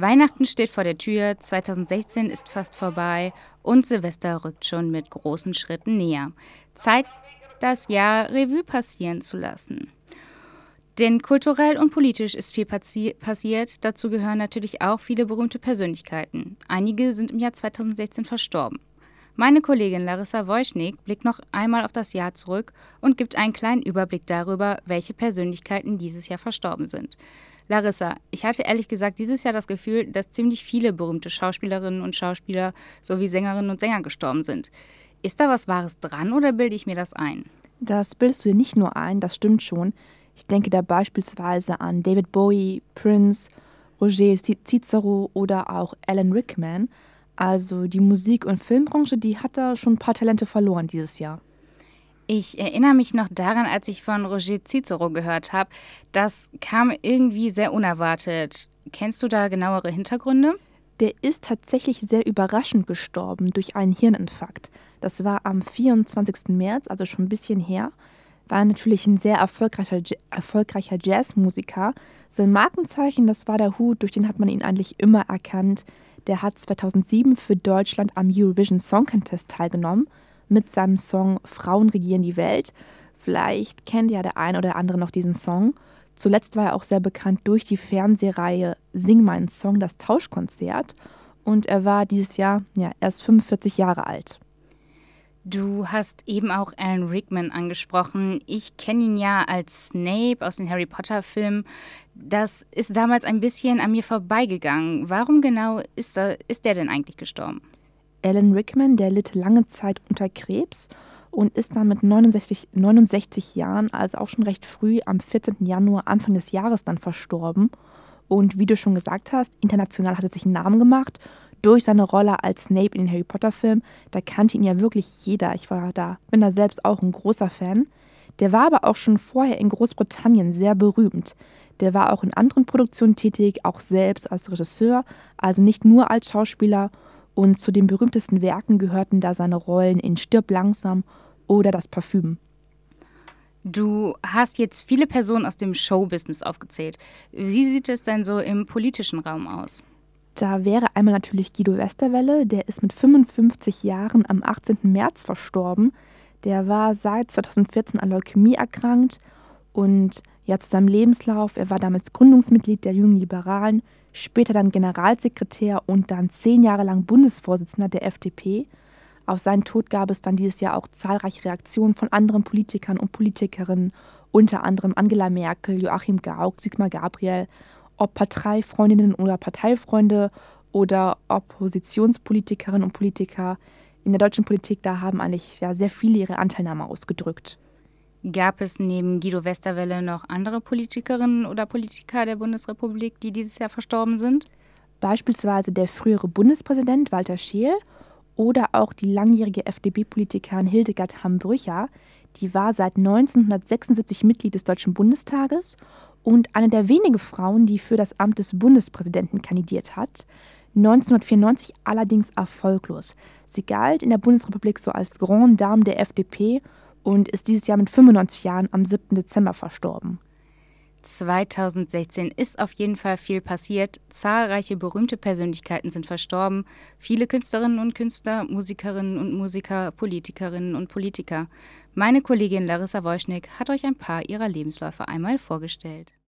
Weihnachten steht vor der Tür, 2016 ist fast vorbei und Silvester rückt schon mit großen Schritten näher. Zeit, das Jahr Revue passieren zu lassen. Denn kulturell und politisch ist viel passiert. Dazu gehören natürlich auch viele berühmte Persönlichkeiten. Einige sind im Jahr 2016 verstorben. Meine Kollegin Larissa Wojcik blickt noch einmal auf das Jahr zurück und gibt einen kleinen Überblick darüber, welche Persönlichkeiten dieses Jahr verstorben sind. Larissa, ich hatte ehrlich gesagt dieses Jahr das Gefühl, dass ziemlich viele berühmte Schauspielerinnen und Schauspieler sowie Sängerinnen und Sänger gestorben sind. Ist da was Wahres dran oder bilde ich mir das ein? Das bildest du dir nicht nur ein, das stimmt schon. Ich denke da beispielsweise an David Bowie, Prince, Roger Cicero oder auch Alan Rickman. Also die Musik- und Filmbranche, die hat da schon ein paar Talente verloren dieses Jahr. Ich erinnere mich noch daran, als ich von Roger Cicero gehört habe. Das kam irgendwie sehr unerwartet. Kennst du da genauere Hintergründe? Der ist tatsächlich sehr überraschend gestorben durch einen Hirninfarkt. Das war am 24. März, also schon ein bisschen her. War natürlich ein sehr erfolgreicher Jazzmusiker. Sein Markenzeichen, das war der Hut, durch den hat man ihn eigentlich immer erkannt. Der hat 2007 für Deutschland am Eurovision Song Contest teilgenommen mit seinem Song Frauen regieren die Welt. Vielleicht kennt ja der ein oder andere noch diesen Song. Zuletzt war er auch sehr bekannt durch die Fernsehreihe Sing meinen Song, das Tauschkonzert. Und er war dieses Jahr erst 45 Jahre alt. Du hast eben auch Alan Rickman angesprochen. Ich kenne ihn ja als Snape aus den Harry Potter-Filmen. Das ist damals ein bisschen an mir vorbeigegangen. Warum genau ist der denn eigentlich gestorben? Alan Rickman, der litt lange Zeit unter Krebs und ist dann mit 69 Jahren, also auch schon recht früh, am 14. Januar Anfang des Jahres dann verstorben. Und wie du schon gesagt hast, international hat er sich einen Namen gemacht durch seine Rolle als Snape in den Harry Potter-Filmen. Da kannte ihn ja wirklich jeder. Bin da selbst auch ein großer Fan. Der war aber auch schon vorher in Großbritannien sehr berühmt. Der war auch in anderen Produktionen tätig, auch selbst als Regisseur, also nicht nur als Schauspieler. Und zu den berühmtesten Werken gehörten da seine Rollen in Stirb langsam oder Das Parfüm. Du hast jetzt viele Personen aus dem Showbusiness aufgezählt. Wie sieht es denn so im politischen Raum aus? Da wäre einmal natürlich Guido Westerwelle, der ist mit 55 Jahren am 18. März verstorben. Der war seit 2014 an Leukämie erkrankt und ja, zu seinem Lebenslauf, er war damals Gründungsmitglied der Jungen Liberalen, später dann Generalsekretär und dann 10 Jahre lang Bundesvorsitzender der FDP. Auf seinen Tod gab es dann dieses Jahr auch zahlreiche Reaktionen von anderen Politikern und Politikerinnen, unter anderem Angela Merkel, Joachim Gauck, Sigmar Gabriel, ob Parteifreundinnen oder Parteifreunde oder Oppositionspolitikerinnen und Politiker. In der deutschen Politik, da haben eigentlich sehr viele ihre Anteilnahme ausgedrückt. Gab es neben Guido Westerwelle noch andere Politikerinnen oder Politiker der Bundesrepublik, die dieses Jahr verstorben sind? Beispielsweise der frühere Bundespräsident Walter Scheel oder auch die langjährige FDP-Politikerin Hildegard Hamm-Brücher. Die war seit 1976 Mitglied des Deutschen Bundestages und eine der wenigen Frauen, die für das Amt des Bundespräsidenten kandidiert hat. 1994 allerdings erfolglos. Sie galt in der Bundesrepublik so als Grande Dame der FDP und ist dieses Jahr mit 95 Jahren am 7. Dezember verstorben. 2016 ist auf jeden Fall viel passiert. Zahlreiche berühmte Persönlichkeiten sind verstorben. Viele Künstlerinnen und Künstler, Musikerinnen und Musiker, Politikerinnen und Politiker. Meine Kollegin Larissa Wojcik hat euch ein paar ihrer Lebensläufe einmal vorgestellt.